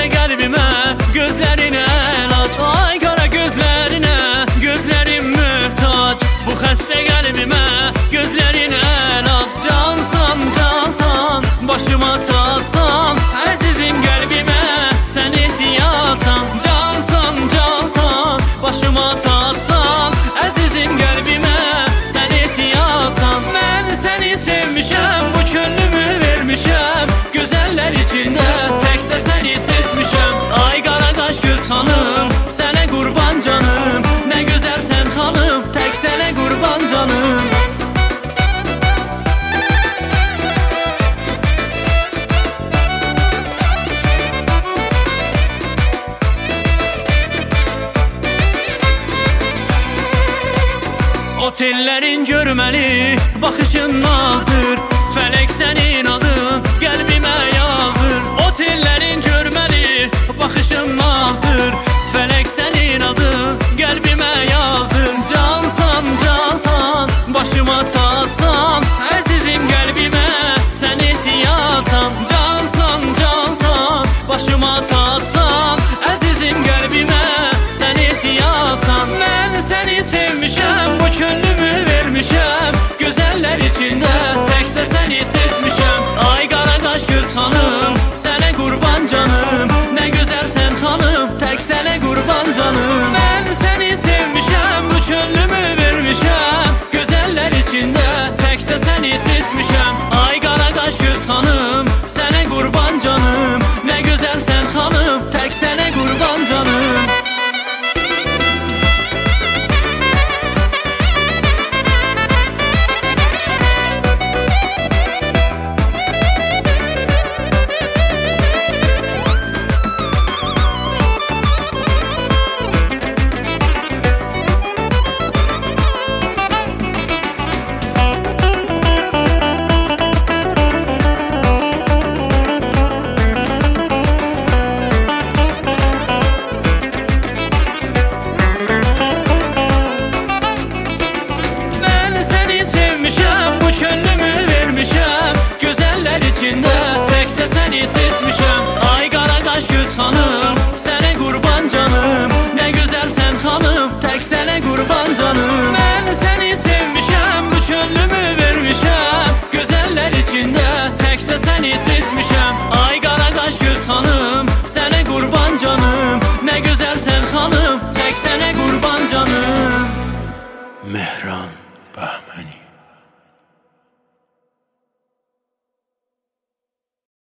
xəstə qəlbimə gözlərinə əlac. Ay qara gözlərinə gözlərim möhtac, bu xəstə qəlbimə gözlərinə əlac. Cansan, cansan, başıma tacsan, əzizim qəlbimə sən ehtiyatsan. Cansan, cansan, başıma tacsan, əzizim qəlbimə sən ehtiyatsan. Mən səni sevmişəm, bu könlümü vermişəm, gözəllər içində təkcə səni seçmişəm. Ay qara qaş göz xanım, sənə qurban canım, nə gözəlsən xanım, tək sənə qurban canım. Otellərin görməli, baxışın nazdır, fələk sənin adın qəlbimə yazır. Otellərin görməli, baxışın nazdır, fələk sənin adın qəlbimə yazdır. Cansan, cansan, başıma tacsan, əzizim qəlbimə sən ehtiyatsan. Cansan, cansan, başıma tacsan, əzizim qəlbimə sən ehtiyatsan. Mən səni sevmişəm, bu könlümü vermişəm, gözəllər içində təkcə səni seçmişəm. Ay qara qaş göz xanım, sənə qurban canım, nə gözəlsən xanım, tək sənə qurban canım. Mən səni sevmişəm, bu könlümü vermişəm, gözəllər içində təkcə səni seçmişəm. Ay qara qaş göz xanım, sənə qurban canım, nə gözəlsən xanım, tək sənə qurban canım. Könlümü vermişəm, gözəllər içində təkcə səni seçmişəm. Ay qara qaş göz xanım, sənə qurban canım, nə gözəlsən xanım, tək sənə qurban canım. Mən səni sevmişəm, bu könlümü vermişəm, gözəllər içində təkcə səni seçmişəm. Ay qara qaş göz xanım, sənə qurban canım, nə gözəlsən xanım, tək sənə qurban canım. Mehran Bahmani.